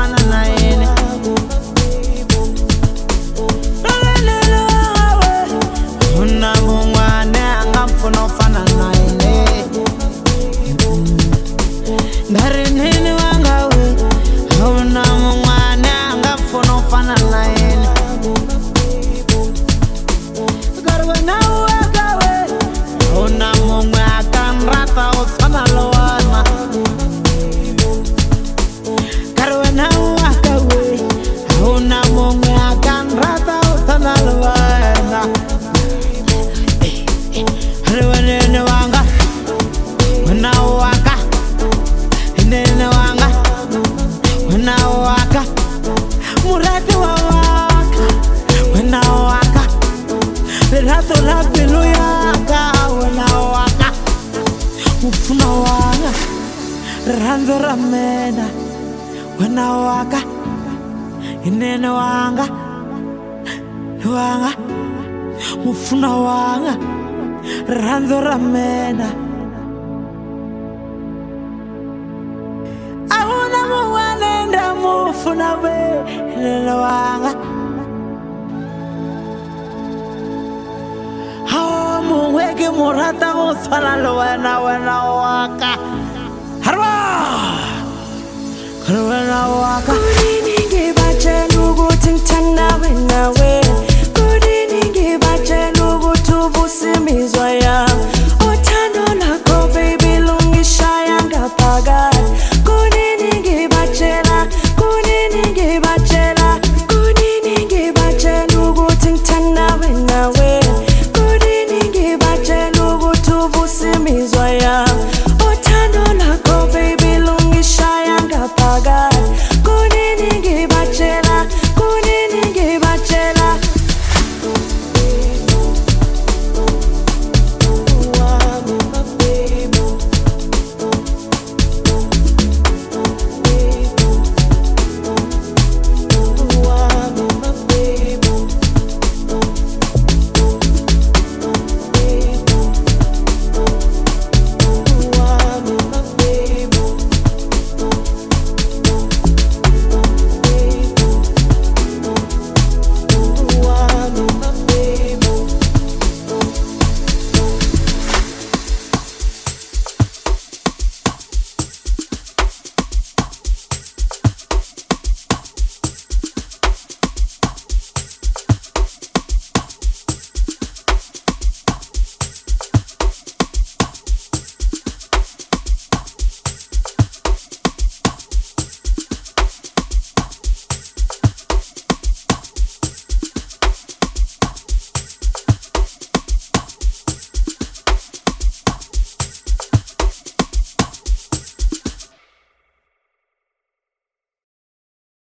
ufana na yena. Una mungwane angamfuna ufana na yena. Ngari nini wanga we, una mungwane angamfuna ufana na yena. Garwana wanga we, una mungwe akanrata ufana lowana. Garwana wanga we, una mungwe akanrata ufana lowana. Nene wanga, wena waka, nene wanga, wena waka, murati wa waka, wena waka, lerato la pilu yaka, wena waka, mufuna wanga, ranzo ramena, wena waka, nene wanga, wanga, mufuna wanga. Ranzo ramena auna mwana nda mufuna we lelo wanga hawa muweke murata usala lo wena waka harwa wena waka Kuri ninge bache nugu tintana wena we